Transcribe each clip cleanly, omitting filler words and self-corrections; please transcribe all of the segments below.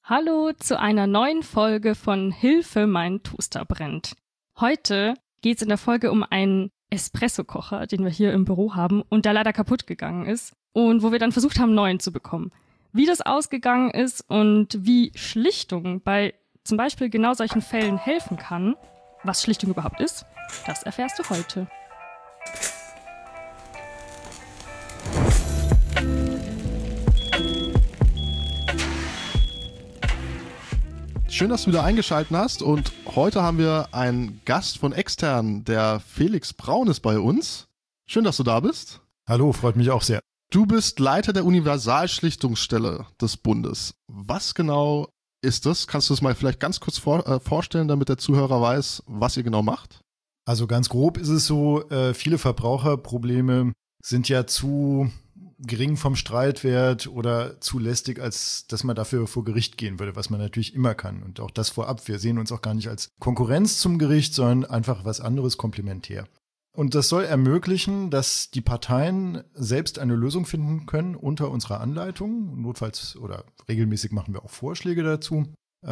Hallo zu einer neuen Folge von Hilfe, mein Toaster brennt. Heute geht es in der Folge um einen Espresso-Kocher, den wir hier im Büro haben und der leider kaputt gegangen ist und wo wir dann versucht haben, einen neuen zu bekommen. Wie das ausgegangen ist und wie Schlichtung bei zum Beispiel genau solchen Fällen helfen kann, was Schlichtung überhaupt ist, das erfährst du heute. Schön, dass du wieder eingeschaltet hast und heute haben wir einen Gast von extern, der Felix Braun ist bei uns. Schön, dass du da bist. Hallo, freut mich auch sehr. Du bist Leiter der Universalschlichtungsstelle des Bundes. Was genau ist das? Kannst du es mal vielleicht ganz kurz vorstellen, damit der Zuhörer weiß, was ihr genau macht? Also ganz grob ist es so, viele Verbraucherprobleme sind ja zu gering vom Streitwert oder zu lästig, als dass man dafür vor Gericht gehen würde, was man natürlich immer kann. Und auch das vorab. Wir sehen uns auch gar nicht als Konkurrenz zum Gericht, sondern einfach was anderes komplementär. Und das soll ermöglichen, dass die Parteien selbst eine Lösung finden können unter unserer Anleitung. Notfalls oder regelmäßig machen wir auch Vorschläge dazu.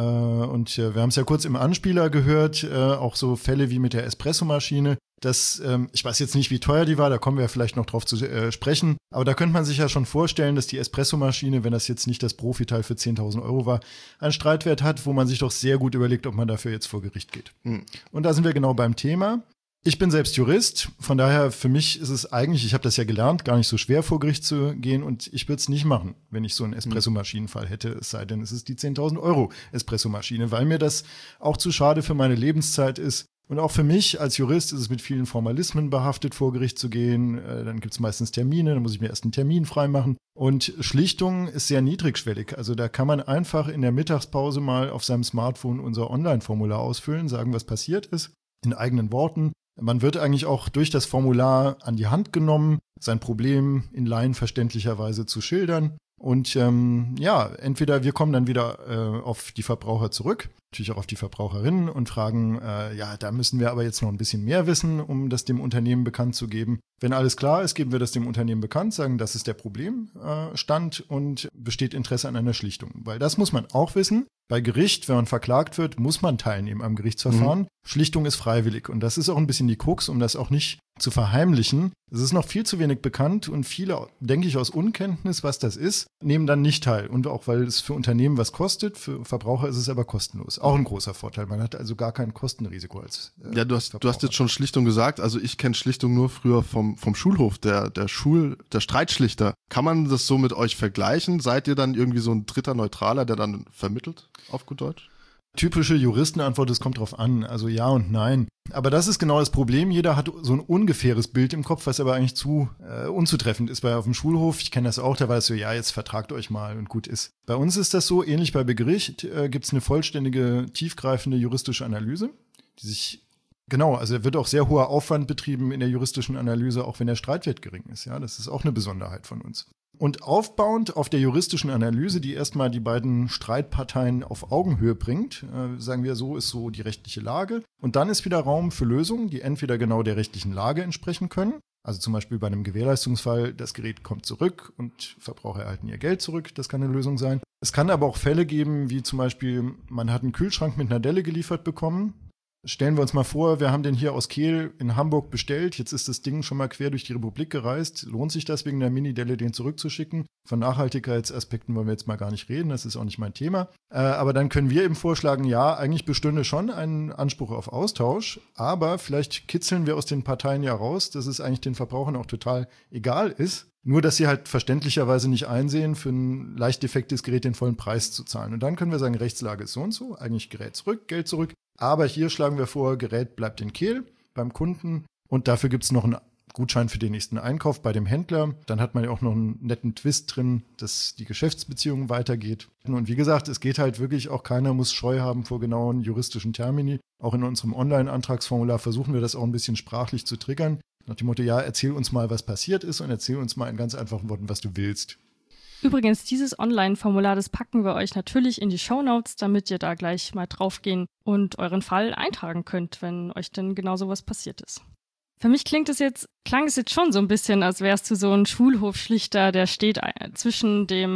Und wir haben es ja kurz im Anspieler gehört, auch so Fälle wie mit der Espressomaschine. Ich weiß jetzt nicht, wie teuer die war, da kommen wir vielleicht noch drauf zu sprechen. Aber da könnte man sich ja schon vorstellen, dass die Espressomaschine, wenn das jetzt nicht das Profiteil für 10.000 Euro war, einen Streitwert hat, wo man sich doch sehr gut überlegt, ob man dafür jetzt vor Gericht geht. Und da sind wir genau beim Thema. Ich bin selbst Jurist, von daher für mich ist es eigentlich, ich habe das ja gelernt, gar nicht so schwer vor Gericht zu gehen und ich würde es nicht machen, wenn ich so einen Espressomaschinenfall hätte, es sei denn, es ist die 10.000 Euro Espressomaschine, weil mir das auch zu schade für meine Lebenszeit ist. Und auch für mich als Jurist ist es mit vielen Formalismen behaftet, vor Gericht zu gehen. Dann gibt es meistens Termine, dann muss ich mir erst einen Termin freimachen. Und Schlichtung ist sehr niedrigschwellig. Also da kann man einfach in der Mittagspause mal auf seinem Smartphone unser Online-Formular ausfüllen, sagen, was passiert ist, in eigenen Worten. Man wird eigentlich auch durch das Formular an die Hand genommen, sein Problem in laienverständlicherweise zu schildern. Und entweder wir kommen dann wieder auf die Verbraucher zurück, natürlich auch auf die Verbraucherinnen und fragen, da müssen wir aber jetzt noch ein bisschen mehr wissen, um das dem Unternehmen bekannt zu geben. Wenn alles klar ist, geben wir das dem Unternehmen bekannt, sagen, das ist der Problemstand und besteht Interesse an einer Schlichtung. Weil das muss man auch wissen. Bei Gericht, wenn man verklagt wird, muss man teilnehmen am Gerichtsverfahren. Schlichtung ist freiwillig und das ist auch ein bisschen die Krux, um das auch nicht zu verheimlichen. Es ist noch viel zu wenig bekannt und viele, denke ich, aus Unkenntnis, was das ist, nehmen dann nicht teil. Und auch, weil es für Unternehmen was kostet, für Verbraucher ist es aber kostenlos. Auch ein großer Vorteil. Man hat also gar kein Kostenrisiko als du hast jetzt schon Schlichtung gesagt. Also ich kenne Schlichtung nur früher vom Schulhof, der Streitschlichter. Kann man das so mit euch vergleichen? Seid ihr dann irgendwie so ein dritter Neutraler, der dann vermittelt, auf gut Deutsch? Typische Juristenantwort, es kommt drauf an, also ja und nein. Aber das ist genau das Problem. Jeder hat so ein ungefähres Bild im Kopf, was aber eigentlich zu unzutreffend ist. Weil auf dem Schulhof, ich kenne das auch, da war es so, ja, jetzt vertragt euch mal und gut ist. Bei uns ist das so, ähnlich bei Gericht, gibt es eine vollständige, tiefgreifende juristische Analyse, die sich also wird auch sehr hoher Aufwand betrieben in der juristischen Analyse, auch wenn der Streitwert gering ist. Ja, das ist auch eine Besonderheit von uns. Und aufbauend auf der juristischen Analyse, die erstmal die beiden Streitparteien auf Augenhöhe bringt, sagen wir, so ist so die rechtliche Lage. Und dann ist wieder Raum für Lösungen, die entweder genau der rechtlichen Lage entsprechen können. Also zum Beispiel bei einem Gewährleistungsfall, das Gerät kommt zurück und Verbraucher erhalten ihr Geld zurück. Das kann eine Lösung sein. Es kann aber auch Fälle geben, wie zum Beispiel, man hat einen Kühlschrank mit einer Delle geliefert bekommen. Stellen wir uns mal vor, wir haben den hier aus Kehl in Hamburg bestellt. Jetzt ist das Ding schon mal quer durch die Republik gereist. Lohnt sich das wegen der Mini-Delle, den zurückzuschicken? Von Nachhaltigkeitsaspekten wollen wir jetzt mal gar nicht reden. Das ist auch nicht mein Thema. Aber dann können wir eben vorschlagen, ja, eigentlich bestünde schon ein Anspruch auf Austausch. Aber vielleicht kitzeln wir aus den Parteien ja raus, dass es eigentlich den Verbrauchern auch total egal ist. Nur, dass sie halt verständlicherweise nicht einsehen, für ein leicht defektes Gerät den vollen Preis zu zahlen. Und dann können wir sagen, Rechtslage ist so und so, eigentlich Gerät zurück, Geld zurück. Aber hier schlagen wir vor, Gerät bleibt in Kehl beim Kunden und dafür gibt es noch einen Gutschein für den nächsten Einkauf bei dem Händler. Dann hat man ja auch noch einen netten Twist drin, dass die Geschäftsbeziehung weitergeht. Und wie gesagt, es geht halt wirklich auch, keiner muss Scheu haben vor genauen juristischen Termini. Auch in unserem Online-Antragsformular versuchen wir das auch ein bisschen sprachlich zu triggern. Nach dem Motto, ja, erzähl uns mal, was passiert ist und erzähl uns mal in ganz einfachen Worten, was du willst. Übrigens, dieses Online-Formular, das packen wir euch natürlich in die Shownotes, damit ihr da gleich mal draufgehen und euren Fall eintragen könnt, wenn euch denn genau sowas passiert ist. Für mich klang es jetzt schon so ein bisschen, als wärst du so ein Schulhofschlichter, der steht zwischen dem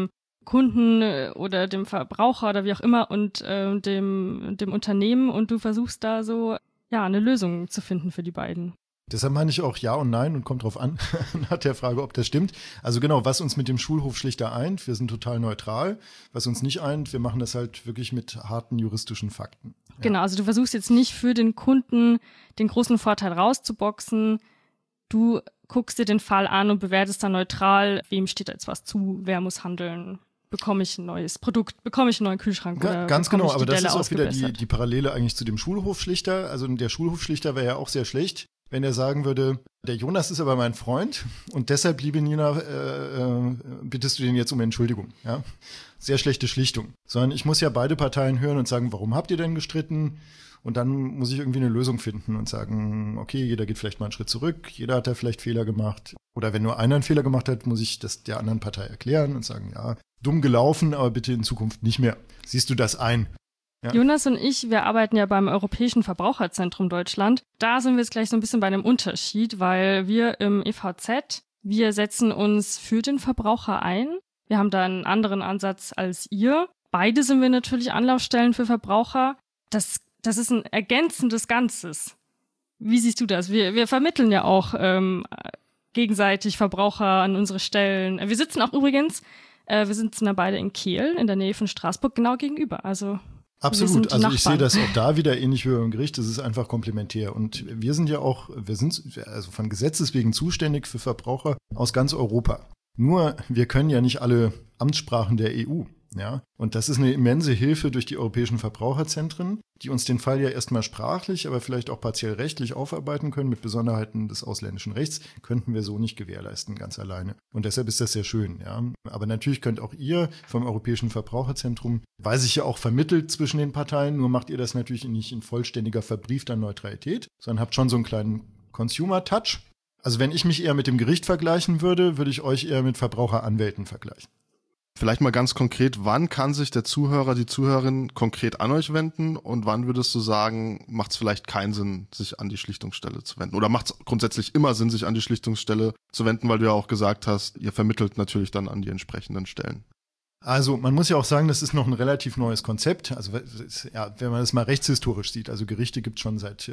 Kunden oder dem Verbraucher oder wie auch immer und dem Unternehmen und du versuchst da so eine Lösung zu finden für die beiden. Deshalb meine ich auch Ja und Nein und kommt drauf an, nach der Frage, ob das stimmt. Also genau, was uns mit dem Schulhofschlichter eint, wir sind total neutral. Was uns nicht eint, wir machen das halt wirklich mit harten juristischen Fakten. Ja. Genau, also du versuchst jetzt nicht für den Kunden den großen Vorteil rauszuboxen. Du guckst dir den Fall an und bewertest dann neutral, wem steht da jetzt was zu, wer muss handeln. Bekomme ich ein neues Produkt, bekomme ich einen neuen Kühlschrank oder ganz genau, aber das Delle ist auch wieder die Parallele eigentlich zu dem Schulhofschlichter. Also der Schulhofschlichter wäre ja auch sehr schlecht, wenn er sagen würde, der Jonas ist aber mein Freund und deshalb, liebe Nina, bittest du den jetzt um Entschuldigung. Ja? Sehr schlechte Schlichtung. Sondern ich muss ja beide Parteien hören und sagen, warum habt ihr denn gestritten? Und dann muss ich irgendwie eine Lösung finden und sagen, okay, jeder geht vielleicht mal einen Schritt zurück, jeder hat da vielleicht Fehler gemacht. Oder wenn nur einer einen Fehler gemacht hat, muss ich das der anderen Partei erklären und sagen, ja, dumm gelaufen, aber bitte in Zukunft nicht mehr. Siehst du das ein? Ja. Jonas und ich, wir arbeiten ja beim Europäischen Verbraucherzentrum Deutschland. Da sind wir jetzt gleich so ein bisschen bei einem Unterschied, weil wir im EVZ, wir setzen uns für den Verbraucher ein. Wir haben da einen anderen Ansatz als ihr. Beide sind wir natürlich Anlaufstellen für Verbraucher. Das ist ein ergänzendes Ganzes. Wie siehst du das? Wir vermitteln ja auch gegenseitig Verbraucher an unsere Stellen. Wir sitzen auch übrigens, wir sitzen da beide in Kehl, in der Nähe von Straßburg, genau gegenüber. Also absolut, also ich sehe das auch da wieder ähnlich wie beim Gericht, das ist einfach komplementär. Und wir sind also von Gesetzes wegen zuständig für Verbraucher aus ganz Europa. Nur, wir können ja nicht alle Amtssprachen der EU. Ja, und das ist eine immense Hilfe durch die europäischen Verbraucherzentren, die uns den Fall ja erstmal sprachlich, aber vielleicht auch partiell rechtlich aufarbeiten können mit Besonderheiten des ausländischen Rechts, könnten wir so nicht gewährleisten, ganz alleine. Und deshalb ist das sehr schön, ja. Aber natürlich könnt auch ihr vom Europäischen Verbraucherzentrum, weil sich ja auch vermittelt zwischen den Parteien, nur macht ihr das natürlich nicht in vollständiger verbriefter Neutralität, sondern habt schon so einen kleinen Consumer-Touch. Also wenn ich mich eher mit dem Gericht vergleichen würde, würde ich euch eher mit Verbraucheranwälten vergleichen. Vielleicht mal ganz konkret, wann kann sich der Zuhörer, die Zuhörerin konkret an euch wenden und wann würdest du sagen, macht es vielleicht keinen Sinn, sich an die Schlichtungsstelle zu wenden? Oder macht es grundsätzlich immer Sinn, sich an die Schlichtungsstelle zu wenden, weil du ja auch gesagt hast, ihr vermittelt natürlich dann an die entsprechenden Stellen? Also man muss ja auch sagen, das ist noch ein relativ neues Konzept. Also ja, wenn man das mal rechtshistorisch sieht, also Gerichte gibt es schon seit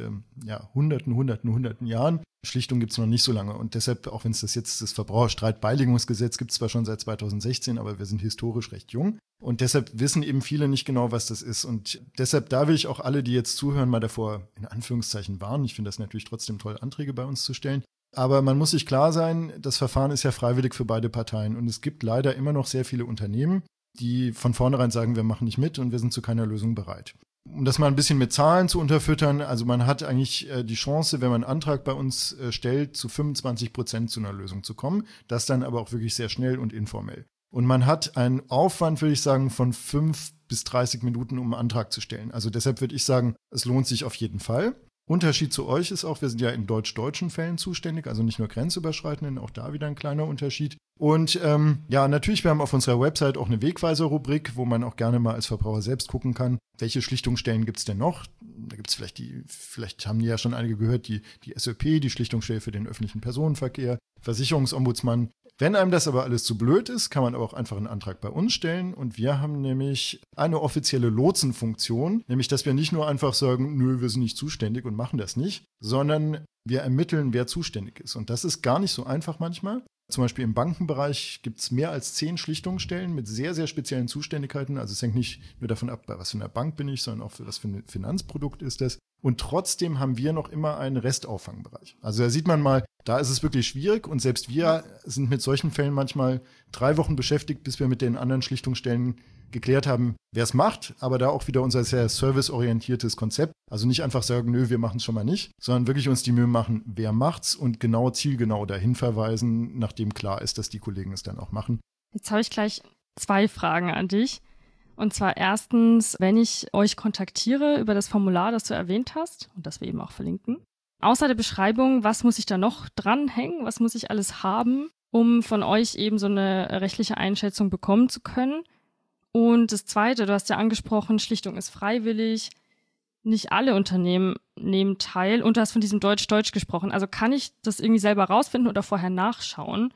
hunderten Jahren. Schlichtung gibt es noch nicht so lange. Und deshalb, auch wenn es das Verbraucherstreitbeilegungsgesetz gibt es zwar schon seit 2016, aber wir sind historisch recht jung. Und deshalb wissen eben viele nicht genau, was das ist. Und deshalb, da will ich auch alle, die jetzt zuhören, mal davor in Anführungszeichen warnen. Ich finde das natürlich trotzdem toll, Anträge bei uns zu stellen. Aber man muss sich klar sein, das Verfahren ist ja freiwillig für beide Parteien. Und es gibt leider immer noch sehr viele Unternehmen, die von vornherein sagen, wir machen nicht mit und wir sind zu keiner Lösung bereit. Um das mal ein bisschen mit Zahlen zu unterfüttern, also man hat eigentlich die Chance, wenn man einen Antrag bei uns stellt, zu 25% zu einer Lösung zu kommen. Das dann aber auch wirklich sehr schnell und informell. Und man hat einen Aufwand, würde ich sagen, von 5 bis 30 Minuten, um einen Antrag zu stellen. Also deshalb würde ich sagen, es lohnt sich auf jeden Fall. Unterschied zu euch ist auch, wir sind ja in deutsch-deutschen Fällen zuständig, also nicht nur grenzüberschreitenden, auch da wieder ein kleiner Unterschied. Und natürlich, wir haben auf unserer Website auch eine Wegweiser-Rubrik, wo man auch gerne mal als Verbraucher selbst gucken kann, welche Schlichtungsstellen gibt es denn noch? Da gibt es vielleicht haben die ja schon einige gehört, die SÖP, die Schlichtungsstelle für den öffentlichen Personenverkehr, Versicherungsombudsmann. Wenn einem das aber alles zu blöd ist, kann man aber auch einfach einen Antrag bei uns stellen. Und wir haben nämlich eine offizielle Lotsenfunktion, nämlich dass wir nicht nur einfach sagen, nö, wir sind nicht zuständig und machen das nicht, sondern wir ermitteln, wer zuständig ist. Und das ist gar nicht so einfach manchmal. Zum Beispiel im Bankenbereich gibt es mehr als 10 Schlichtungsstellen mit sehr, sehr speziellen Zuständigkeiten. Also es hängt nicht nur davon ab, bei was für einer Bank bin ich, sondern auch für was für ein Finanzprodukt ist das. Und trotzdem haben wir noch immer einen Restauffangbereich. Also da sieht man mal, da ist es wirklich schwierig. Und selbst wir sind mit solchen Fällen manchmal 3 Wochen beschäftigt, bis wir mit den anderen Schlichtungsstellen geklärt haben, wer es macht, aber da auch wieder unser sehr serviceorientiertes Konzept. Also nicht einfach sagen, nö, wir machen es schon mal nicht, sondern wirklich uns die Mühe machen, wer macht's und genau zielgenau dahin verweisen, nachdem klar ist, dass die Kollegen es dann auch machen. Jetzt habe ich gleich 2 Fragen an dich. Und zwar erstens, wenn ich euch kontaktiere über das Formular, das du erwähnt hast und das wir eben auch verlinken. Außer der Beschreibung, was muss ich da noch dranhängen? Was muss ich alles haben, um von euch eben so eine rechtliche Einschätzung bekommen zu können? Und das Zweite, du hast ja angesprochen, Schlichtung ist freiwillig. Nicht alle Unternehmen nehmen teil. Und du hast von diesem Deutsch-Deutsch gesprochen. Also kann ich das irgendwie selber rausfinden oder vorher nachschauen,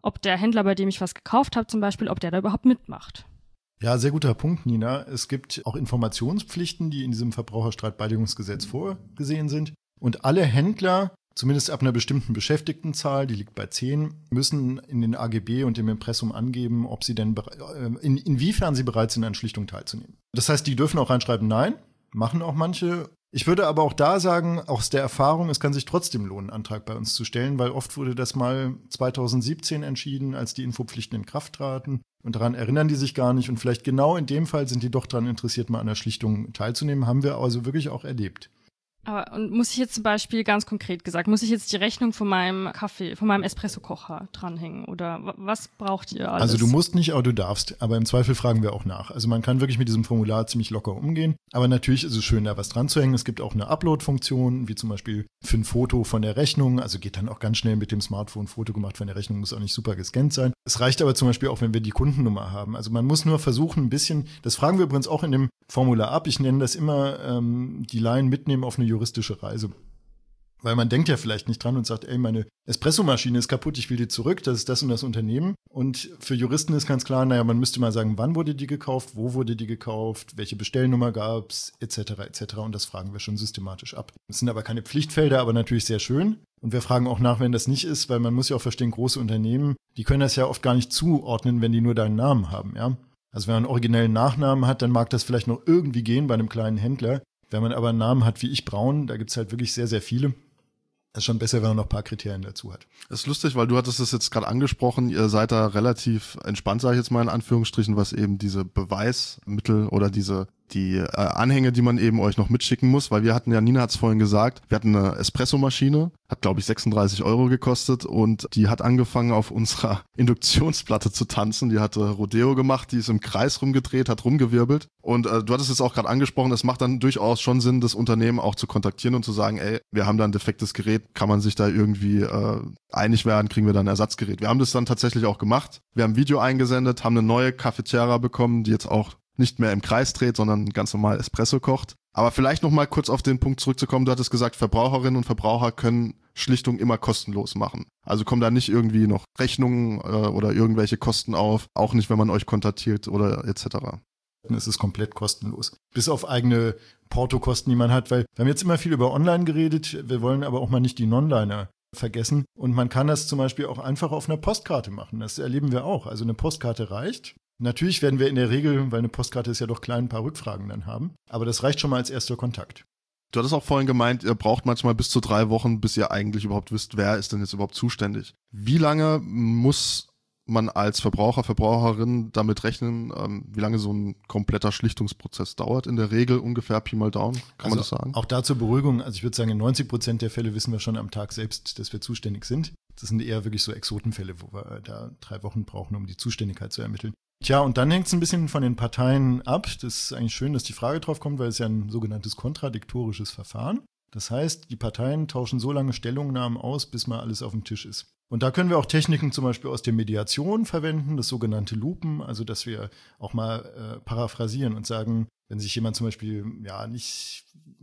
ob der Händler, bei dem ich was gekauft habe zum Beispiel, ob der da überhaupt mitmacht. Ja, sehr guter Punkt, Nina. Es gibt auch Informationspflichten, die in diesem Verbraucherstreitbeilegungsgesetz vorgesehen sind. Und alle Händler, zumindest ab einer bestimmten Beschäftigtenzahl, die liegt bei 10, müssen in den AGB und dem Impressum angeben, ob sie denn inwiefern sie bereit sind, an Schlichtung teilzunehmen. Das heißt, die dürfen auch reinschreiben, nein, machen auch manche. Ich würde aber auch da sagen, aus der Erfahrung, es kann sich trotzdem lohnen, einen Antrag bei uns zu stellen, weil oft wurde das mal 2017 entschieden, als die Infopflichten in Kraft traten. Und daran erinnern die sich gar nicht. Und vielleicht genau in dem Fall sind die doch daran interessiert, mal an der Schlichtung teilzunehmen. Haben wir also wirklich auch erlebt. Aber, und muss ich jetzt zum Beispiel ganz konkret gesagt, muss ich jetzt die Rechnung von meinem Kaffee, von meinem Espresso-Kocher dranhängen? Oder was braucht ihr alles? Also du musst nicht, aber du darfst. Aber im Zweifel fragen wir auch nach. Also man kann wirklich mit diesem Formular ziemlich locker umgehen. Aber natürlich ist es schön, da was dran zu hängen. Es gibt auch eine Upload-Funktion, wie zum Beispiel für ein Foto von der Rechnung. Also geht dann auch ganz schnell mit dem Smartphone ein Foto gemacht von der Rechnung. Muss auch nicht super gescannt sein. Es reicht aber zum Beispiel auch, wenn wir die Kundennummer haben. Also man muss nur versuchen, ein bisschen, das fragen wir übrigens auch in dem Formular ab. Ich nenne das immer die Laien mitnehmen auf eine juristische Reise. Weil man denkt ja vielleicht nicht dran und sagt, ey, meine Espressomaschine ist kaputt, ich will die zurück, das ist das und das Unternehmen. Und für Juristen ist ganz klar, naja, man müsste mal sagen, wann wurde die gekauft, wo wurde die gekauft, welche Bestellnummer gab's, etc., etc. Und das fragen wir schon systematisch ab. Das sind aber keine Pflichtfelder, aber natürlich sehr schön. Und wir fragen auch nach, wenn das nicht ist, weil man muss ja auch verstehen, große Unternehmen, die können das ja oft gar nicht zuordnen, wenn die nur deinen Namen haben, ja. Also wenn man einen originellen Nachnamen hat, dann mag das vielleicht noch irgendwie gehen bei einem kleinen Händler. Wenn man aber einen Namen hat wie ich, Braun, da gibt's halt wirklich sehr, sehr viele. Das ist schon besser, wenn man noch ein paar Kriterien dazu hat. Das ist lustig, weil du hattest es jetzt gerade angesprochen, ihr seid da relativ entspannt, sage ich jetzt mal in Anführungsstrichen, was eben diese Beweismittel oder die Anhänge, die man eben euch noch mitschicken muss, weil wir hatten ja, Nina hat es vorhin gesagt, wir hatten eine Espressomaschine, hat glaube ich 36 € gekostet und die hat angefangen auf unserer Induktionsplatte zu tanzen, die hatte Rodeo gemacht, die ist im Kreis rumgedreht, hat rumgewirbelt und du hattest es auch gerade angesprochen, es macht dann durchaus schon Sinn, das Unternehmen auch zu kontaktieren und zu sagen, ey, wir haben da ein defektes Gerät, kann man sich da irgendwie einig werden, kriegen wir da ein Ersatzgerät. Wir haben das dann tatsächlich auch gemacht, wir haben ein Video eingesendet, haben eine neue Cafetiera bekommen, die jetzt auch nicht mehr im Kreis dreht, sondern ganz normal Espresso kocht. Aber vielleicht noch mal kurz auf den Punkt zurückzukommen. Du hattest gesagt, Verbraucherinnen und Verbraucher können Schlichtung immer kostenlos machen. Also kommen da nicht irgendwie noch Rechnungen oder irgendwelche Kosten auf. Auch nicht, wenn man euch kontaktiert oder etc. Es ist komplett kostenlos. Bis auf eigene Portokosten, die man hat. Weil wir haben jetzt immer viel über Online geredet. Wir wollen aber auch mal nicht die Non-Liner vergessen. Und man kann das zum Beispiel auch einfach auf einer Postkarte machen. Das erleben wir auch. Also eine Postkarte reicht. Natürlich werden wir in der Regel, weil eine Postkarte ist ja doch klein, ein paar Rückfragen dann haben. Aber das reicht schon mal als erster Kontakt. Du hattest auch vorhin gemeint, ihr braucht manchmal bis zu 3 Wochen, bis ihr eigentlich überhaupt wisst, wer ist denn jetzt überhaupt zuständig. Wie lange muss man als Verbraucher, Verbraucherin damit rechnen, wie lange so ein kompletter Schlichtungsprozess dauert? In der Regel ungefähr Pi mal Daumen, kann man das sagen? Auch da zur Beruhigung, also ich würde sagen, in 90% der Fälle wissen wir schon am Tag selbst, dass wir zuständig sind. Das sind eher wirklich so Exotenfälle, wo wir da 3 Wochen brauchen, um die Zuständigkeit zu ermitteln. Tja, und dann hängt es ein bisschen von den Parteien ab. Das ist eigentlich schön, dass die Frage drauf kommt, weil es ja ein sogenanntes kontradiktorisches Verfahren. Das heißt, die Parteien tauschen so lange Stellungnahmen aus, bis mal alles auf dem Tisch ist. Und da können wir auch Techniken zum Beispiel aus der Mediation verwenden, das sogenannte Lupen, also dass wir auch mal paraphrasieren und sagen, wenn sich jemand zum Beispiel ja nicht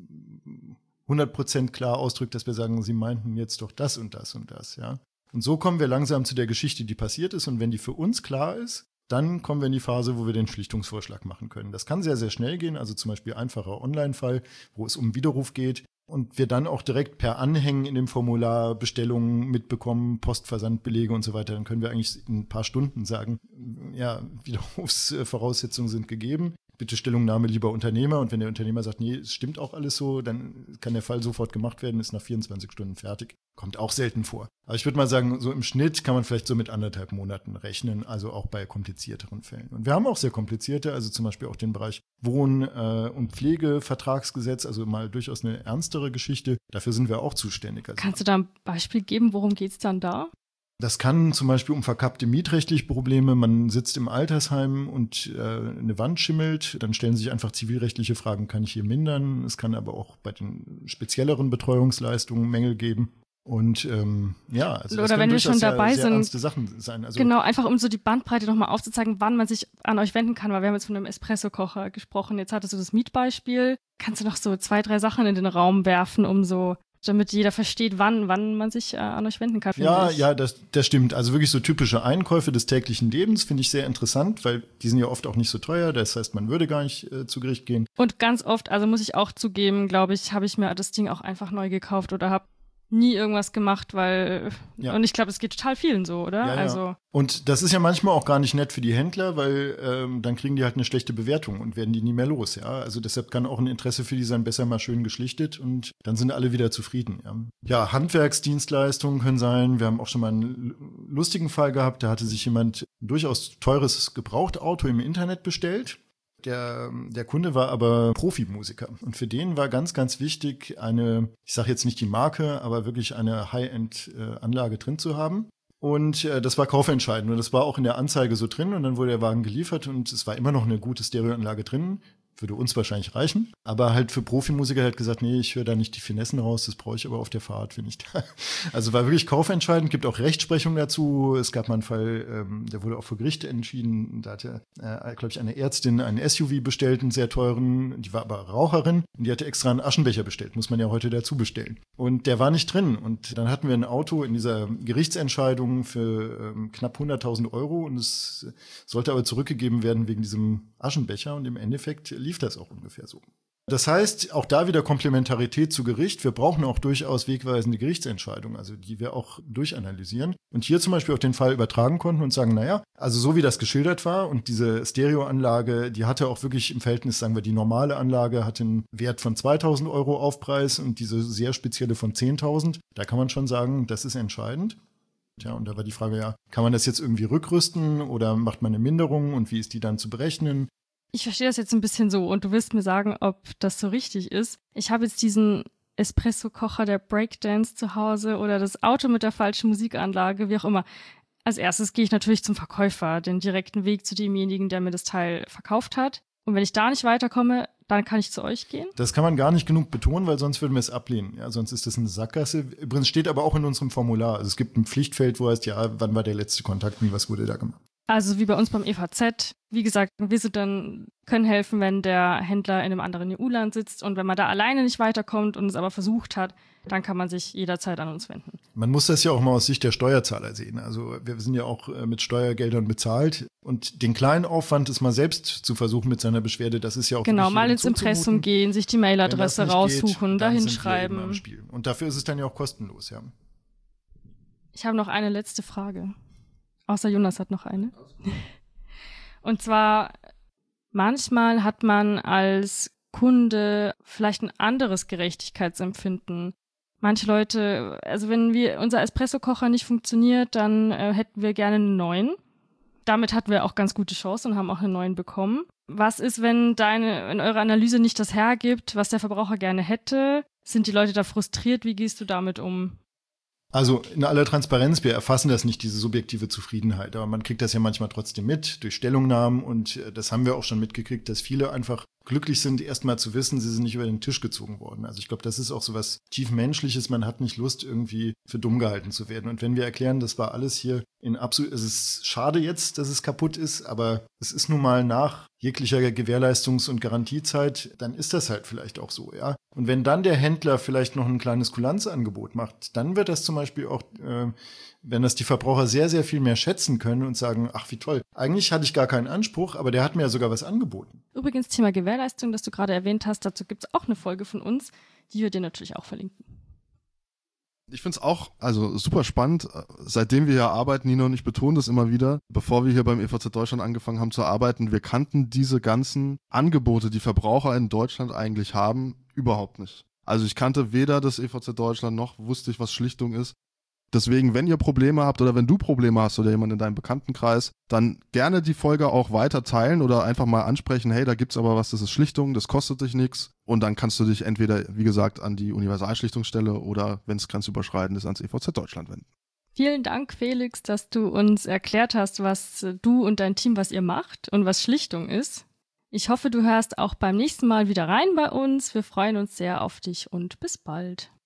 100% klar ausdrückt, dass wir sagen, sie meinten jetzt doch das und das und das, ja. Und so kommen wir langsam zu der Geschichte, die passiert ist. Und wenn die für uns klar ist, dann kommen wir in die Phase, wo wir den Schlichtungsvorschlag machen können. Das kann sehr, sehr schnell gehen, also zum Beispiel einfacher Online-Fall, wo es um Widerruf geht und wir dann auch direkt per Anhängen in dem Formular Bestellungen mitbekommen, Postversandbelege und so weiter. Dann können wir eigentlich in ein paar Stunden sagen, ja, Widerrufsvoraussetzungen sind gegeben. Bitte Stellungnahme lieber Unternehmer. Und wenn der Unternehmer sagt, nee, es stimmt auch alles so, dann kann der Fall sofort gemacht werden, ist nach 24 Stunden fertig. Kommt auch selten vor. Aber ich würde mal sagen, so im Schnitt kann man vielleicht so mit 1,5 Monaten rechnen, also auch bei komplizierteren Fällen. Und wir haben auch sehr komplizierte, also zum Beispiel auch den Bereich Wohn- und Pflegevertragsgesetz, also mal durchaus eine ernstere Geschichte. Dafür sind wir auch zuständig. Also kannst du da ein Beispiel geben, worum geht's dann da? Das kann zum Beispiel um verkappte mietrechtliche Probleme, man sitzt im Altersheim und eine Wand schimmelt, dann stellen sich einfach zivilrechtliche Fragen, kann ich hier mindern? Es kann aber auch bei den spezielleren Betreuungsleistungen Mängel geben. Und ja, also das oder wenn wir schon dabei sehr sind, ernste Sachen sein. Also, genau, einfach um so die Bandbreite nochmal aufzuzeigen, wann man sich an euch wenden kann, weil wir haben jetzt von einem Espresso-Kocher gesprochen, jetzt hattest du das Mietbeispiel. Kannst du noch so 2, 3 Sachen in den Raum werfen, um so damit jeder versteht, wann man sich an euch wenden kann. Ja, das stimmt. Also wirklich so typische Einkäufe des täglichen Lebens finde ich sehr interessant, weil die sind ja oft auch nicht so teuer. Das heißt, man würde gar nicht zu Gericht gehen. Und ganz oft, also muss ich auch zugeben, glaube ich, habe ich mir das Ding auch einfach neu gekauft oder habe nie irgendwas gemacht, weil und ich glaube, es geht total vielen so, oder? Ja. Also Und das ist ja manchmal auch gar nicht nett für die Händler, weil dann kriegen die halt eine schlechte Bewertung und werden die nie mehr los, ja. Also deshalb kann auch ein Interesse für die sein, besser mal schön geschlichtet und dann sind alle wieder zufrieden, ja. Ja, Handwerksdienstleistungen können sein. Wir haben auch schon mal einen lustigen Fall gehabt, da hatte sich jemand ein durchaus teures Gebrauchtauto im Internet bestellt. Der Kunde war aber Profimusiker und für den war ganz, ganz wichtig, ich sage jetzt nicht die Marke, aber wirklich eine High-End-Anlage drin zu haben. Und das war kaufentscheidend und das war auch in der Anzeige so drin und dann wurde der Wagen geliefert und es war immer noch eine gute Stereoanlage drin. Würde uns wahrscheinlich reichen. Aber halt für Profimusiker hat gesagt, nee, ich höre da nicht die Finessen raus, das brauche ich aber auf der Fahrt, finde ich. Also war wirklich kaufentscheidend, gibt auch Rechtsprechung dazu. Es gab mal einen Fall, der wurde auch vor Gericht entschieden. Da hatte, glaube ich, eine Ärztin einen SUV bestellt, einen sehr teuren, die war aber Raucherin und die hatte extra einen Aschenbecher bestellt, muss man ja heute dazu bestellen. Und der war nicht drin. Und dann hatten wir ein Auto in dieser Gerichtsentscheidung für knapp 100.000 Euro und es sollte aber zurückgegeben werden wegen diesem Aschenbecher und im Endeffekt lief das auch ungefähr so. Das heißt, auch da wieder Komplementarität zu Gericht. Wir brauchen auch durchaus wegweisende Gerichtsentscheidungen, also die wir auch durchanalysieren. Und hier zum Beispiel auch den Fall übertragen konnten und sagen, naja, also so wie das geschildert war und diese Stereoanlage, die hatte auch wirklich im Verhältnis, sagen wir, die normale Anlage hatte einen Wert von 2.000 Euro Aufpreis und diese sehr spezielle von 10.000. Da kann man schon sagen, das ist entscheidend. Ja, und da war die Frage, ja, kann man das jetzt irgendwie rückrüsten oder macht man eine Minderung und wie ist die dann zu berechnen? Ich verstehe das jetzt ein bisschen so und du willst mir sagen, ob das so richtig ist. Ich habe jetzt diesen Espresso-Kocher der Breakdance zu Hause oder das Auto mit der falschen Musikanlage, wie auch immer. Als erstes gehe ich natürlich zum Verkäufer, den direkten Weg zu demjenigen, der mir das Teil verkauft hat. Und wenn ich da nicht weiterkomme, dann kann ich zu euch gehen? Das kann man gar nicht genug betonen, weil sonst würden wir es ablehnen. Ja, sonst ist das eine Sackgasse. Übrigens steht aber auch in unserem Formular. Also es gibt ein Pflichtfeld, wo heißt, ja, wann war der letzte Kontakt und was wurde da gemacht? Also wie bei uns beim EVZ. Wie gesagt, wir können helfen, wenn der Händler in einem anderen EU-Land sitzt und wenn man da alleine nicht weiterkommt und es aber versucht hat, dann kann man sich jederzeit an uns wenden. Man muss das ja auch mal aus Sicht der Steuerzahler sehen. Also wir sind ja auch mit Steuergeldern bezahlt und den kleinen Aufwand, es mal selbst zu versuchen mit seiner Beschwerde, das ist ja auch genau, mal ins Impressum gehen, sich die Mailadresse raussuchen, dahin schreiben. Und dafür ist es dann ja auch kostenlos, ja. Ich habe noch eine letzte Frage. Außer Jonas hat noch eine. Und zwar, manchmal hat man als Kunde vielleicht ein anderes Gerechtigkeitsempfinden. Manche Leute, also wenn unser Espresso-Kocher nicht funktioniert, dann hätten wir gerne einen neuen. Damit hatten wir auch ganz gute Chancen und haben auch einen neuen bekommen. Was ist, wenn in eurer Analyse nicht das hergibt, was der Verbraucher gerne hätte? Sind die Leute da frustriert? Wie gehst du damit um? Also in aller Transparenz, wir erfassen das nicht, diese subjektive Zufriedenheit, aber man kriegt das ja manchmal trotzdem mit durch Stellungnahmen und das haben wir auch schon mitgekriegt, dass viele einfach glücklich sind, erstmal zu wissen, sie sind nicht über den Tisch gezogen worden. Also ich glaube, das ist auch so was tiefmenschliches, man hat nicht Lust, irgendwie für dumm gehalten zu werden. Und wenn wir erklären, das war alles hier es ist schade jetzt, dass es kaputt ist, aber es ist nun mal nach jeglicher Gewährleistungs- und Garantiezeit, dann ist das halt vielleicht auch so, ja. Und wenn dann der Händler vielleicht noch ein kleines Kulanzangebot macht, dann wird das zum Beispiel auch, wenn das die Verbraucher sehr, sehr viel mehr schätzen können und sagen, ach wie toll, eigentlich hatte ich gar keinen Anspruch, aber der hat mir ja sogar was angeboten. Übrigens Thema Gewährleistung, das du gerade erwähnt hast, dazu gibt es auch eine Folge von uns, die wir dir natürlich auch verlinken. Ich finde es auch super spannend. Seitdem wir hier arbeiten, Nina und ich betonen das immer wieder, bevor wir hier beim EVZ Deutschland angefangen haben zu arbeiten, wir kannten diese ganzen Angebote, die Verbraucher in Deutschland eigentlich haben, überhaupt nicht. Also ich kannte weder das EVZ Deutschland noch wusste ich, was Schlichtung ist. Deswegen, wenn ihr Probleme habt oder wenn du Probleme hast oder jemand in deinem Bekanntenkreis, dann gerne die Folge auch weiter teilen oder einfach mal ansprechen, hey, da gibt's aber was, das ist Schlichtung, das kostet dich nichts. Und dann kannst du dich entweder, wie gesagt, an die Universalschlichtungsstelle oder, wenn es grenzüberschreitend ist, ans EVZ Deutschland wenden. Vielen Dank, Felix, dass du uns erklärt hast, was du und dein Team, was ihr macht und was Schlichtung ist. Ich hoffe, du hörst auch beim nächsten Mal wieder rein bei uns. Wir freuen uns sehr auf dich und bis bald.